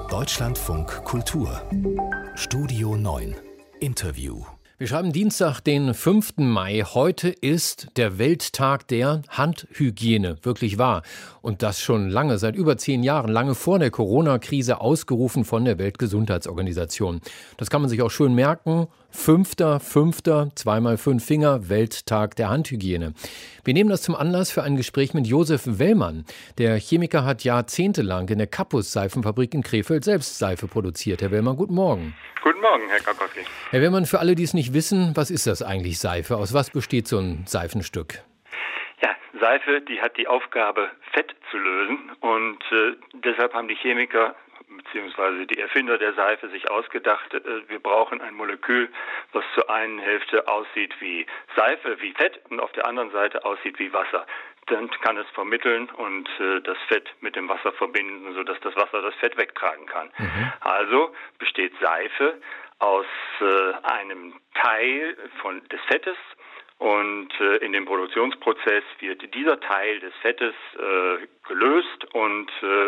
Deutschlandfunk Kultur Studio 9 Interview. Wir schreiben Dienstag, den 5. Mai. Heute ist der Welttag der Handhygiene. Wirklich wahr. Und das schon lange, seit über 10 Jahren, lange vor der Corona-Krise, ausgerufen von der Weltgesundheitsorganisation. Das kann man sich auch schön merken. 5.5., 2x5 Finger, Welttag der Handhygiene. Wir nehmen das zum Anlass für ein Gespräch mit Josef Wellmann. Der Chemiker hat jahrzehntelang in der Kappus-Seifenfabrik in Krefeld selbst Seife produziert. Herr Wellmann, guten Morgen. Guten Morgen, Herr Kakowski. Herr Wellmann, für alle, die es nicht wissen, was ist das eigentlich, Seife? Aus was besteht so ein Seifenstück? Ja, Seife, die hat die Aufgabe, Fett zu lösen. Und deshalb haben die Chemiker beziehungsweise die Erfinder der Seife sich ausgedacht, wir brauchen ein Molekül, was zur einen Hälfte aussieht wie Seife, wie Fett und auf der anderen Seite aussieht wie Wasser. Dann kann es vermitteln und das Fett mit dem Wasser verbinden, sodass das Wasser das Fett wegtragen kann. Also besteht Seife aus einem Teil des Fettes. Und in dem Produktionsprozess wird dieser Teil des Fettes gelöst und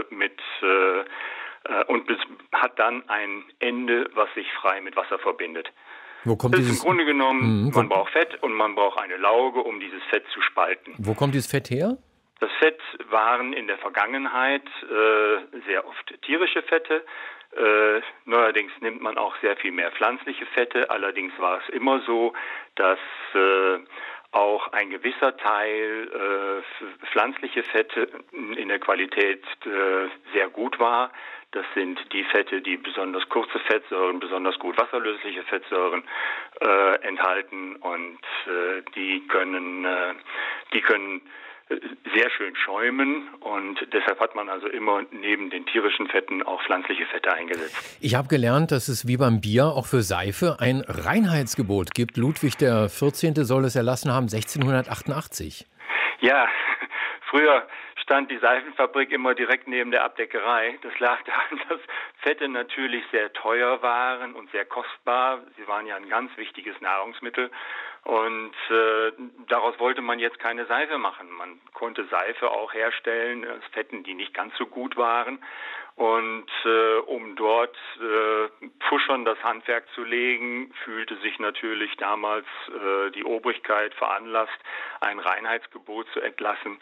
hat dann ein Ende, was sich frei mit Wasser verbindet. Wo kommt das ist im Grunde genommen, man braucht Fett und man braucht eine Lauge, um dieses Fett zu spalten. Wo kommt dieses Fett her? Das Fett waren in der Vergangenheit sehr oft tierische Fette. Neuerdings nimmt man auch sehr viel mehr pflanzliche Fette. Allerdings war es immer so, dass auch ein gewisser Teil pflanzliche Fette in der Qualität sehr gut war. Das sind die Fette, die besonders kurze Fettsäuren, besonders gut wasserlösliche Fettsäuren enthalten und die können sehr schön schäumen und deshalb hat man also immer neben den tierischen Fetten auch pflanzliche Fette eingesetzt. Ich habe gelernt, dass es wie beim Bier auch für Seife ein Reinheitsgebot gibt. Ludwig der 14. soll es erlassen haben, 1688. Ja, früher stand die Seifenfabrik immer direkt neben der Abdeckerei. Das lag daran, dass Fette natürlich sehr teuer waren und sehr kostbar. Sie waren ja ein ganz wichtiges Nahrungsmittel und daraus wollte man jetzt keine Seife machen. Man konnte Seife auch herstellen aus Fetten, die nicht ganz so gut waren. Und um dort Pfuschern das Handwerk zu legen, fühlte sich natürlich damals die Obrigkeit veranlasst, ein Reinheitsgebot zu erlassen.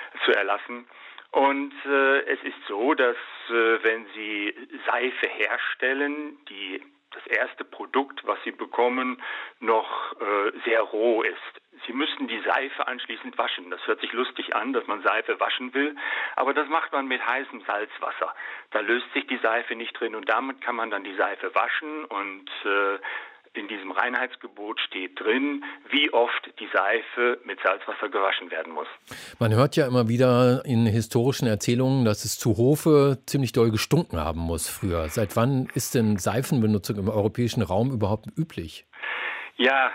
Und es ist so, dass wenn Sie Seife herstellen, das erste Produkt, was Sie bekommen, noch sehr roh ist. Sie müssen die Seife anschließend waschen. Das hört sich lustig an, dass man Seife waschen will, aber das macht man mit heißem Salzwasser. Da löst sich die Seife nicht drin und damit kann man dann die Seife waschen und in diesem Reinheitsgebot steht drin, wie oft die Seife mit Salzwasser gewaschen werden muss. Man hört ja immer wieder in historischen Erzählungen, dass es zu Hofe ziemlich doll gestunken haben muss früher. Seit wann ist denn Seifenbenutzung im europäischen Raum überhaupt üblich? Ja,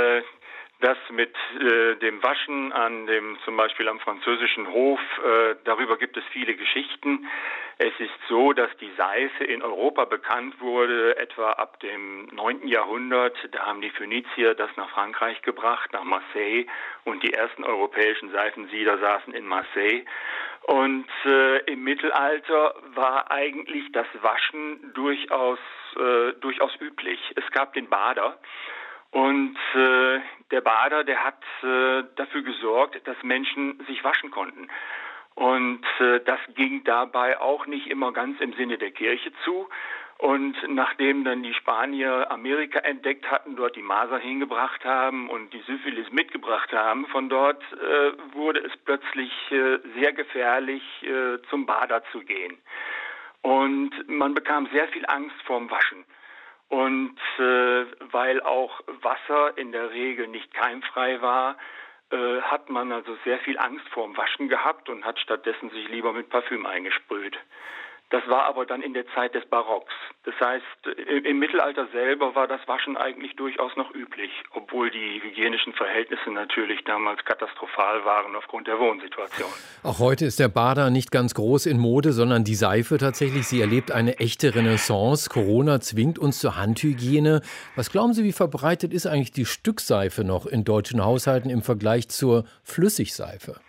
das mit dem Waschen zum Beispiel am französischen Hof, darüber gibt es viele Geschichten. Es ist so, dass die Seife in Europa bekannt wurde, etwa ab dem 9. Jahrhundert. Da haben die Phönizier das nach Frankreich gebracht, nach Marseille. Und die ersten europäischen Seifensieder saßen in Marseille. Und im Mittelalter war eigentlich das Waschen durchaus üblich. Es gab den Bader. Und der Bader, der hat dafür gesorgt, dass Menschen sich waschen konnten. Und das ging dabei auch nicht immer ganz im Sinne der Kirche zu. Und nachdem dann die Spanier Amerika entdeckt hatten, dort die Masern hingebracht haben und die Syphilis mitgebracht haben, von dort wurde es plötzlich sehr gefährlich, zum Bader zu gehen. Und man bekam sehr viel Angst vorm Waschen. Und weil auch Wasser in der Regel nicht keimfrei war, hat man also sehr viel Angst vorm Waschen gehabt und hat stattdessen sich lieber mit Parfüm eingesprüht. Das war aber dann in der Zeit des Barocks. Das heißt, im Mittelalter selber war das Waschen eigentlich durchaus noch üblich, obwohl die hygienischen Verhältnisse natürlich damals katastrophal waren aufgrund der Wohnsituation. Auch heute ist der Bader nicht ganz groß in Mode, sondern die Seife tatsächlich. Sie erlebt eine echte Renaissance. Corona zwingt uns zur Handhygiene. Was glauben Sie, wie verbreitet ist eigentlich die Stückseife noch in deutschen Haushalten im Vergleich zur Flüssigseife?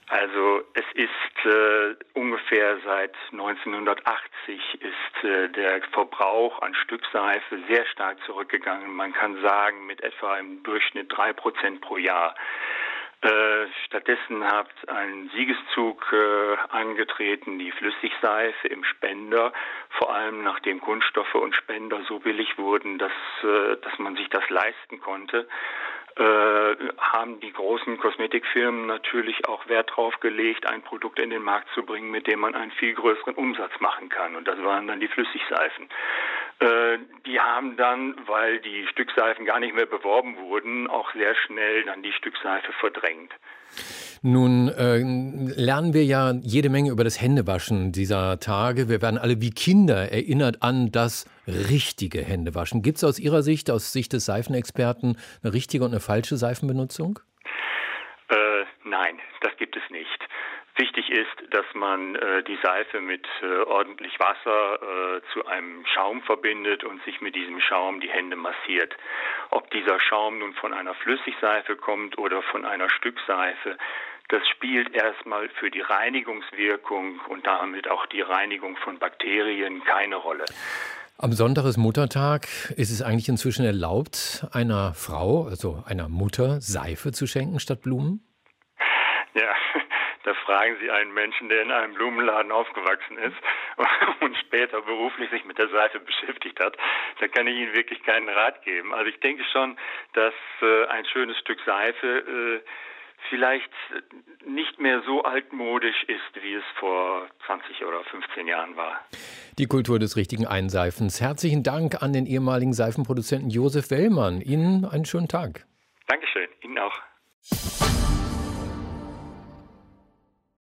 Also es ist ungefähr seit 1980 ist der Verbrauch an Stückseife sehr stark zurückgegangen. Man kann sagen, mit etwa im Durchschnitt 3% pro Jahr. Stattdessen hat ein Siegeszug angetreten, die Flüssigseife im Spender, vor allem nachdem Kunststoffe und Spender so billig wurden, dass man sich das leisten konnte. Haben die großen Kosmetikfirmen natürlich auch Wert drauf gelegt, ein Produkt in den Markt zu bringen, mit dem man einen viel größeren Umsatz machen kann. Und das waren dann die Flüssigseifen. Die haben dann, weil die Stückseifen gar nicht mehr beworben wurden, auch sehr schnell dann die Stückseife verdrängt. Nun lernen wir ja jede Menge über das Händewaschen dieser Tage. Wir werden alle wie Kinder erinnert an das richtige Händewaschen. Gibt es aus Ihrer Sicht, aus Sicht des Seifenexperten, eine richtige und eine falsche Seifenbenutzung? Nein, das gibt es nicht. Wichtig ist, dass man die Seife mit ordentlich Wasser zu einem Schaum verbindet und sich mit diesem Schaum die Hände massiert. Ob dieser Schaum nun von einer Flüssigseife kommt oder von einer Stückseife, das spielt erstmal für die Reinigungswirkung und damit auch die Reinigung von Bakterien keine Rolle. Am Sonntag ist Muttertag. Ist es eigentlich inzwischen erlaubt, einer Frau, also einer Mutter, Seife zu schenken statt Blumen? Ja, da fragen Sie einen Menschen, der in einem Blumenladen aufgewachsen ist und später beruflich sich mit der Seife beschäftigt hat. Da kann ich Ihnen wirklich keinen Rat geben. Also ich denke schon, dass ein schönes Stück Seife vielleicht nicht mehr so altmodisch ist, wie es vor 20 oder 15 Jahren war. Die Kultur des richtigen Einseifens. Herzlichen Dank an den ehemaligen Seifenproduzenten Josef Wellmann. Ihnen einen schönen Tag. Dankeschön, Ihnen auch.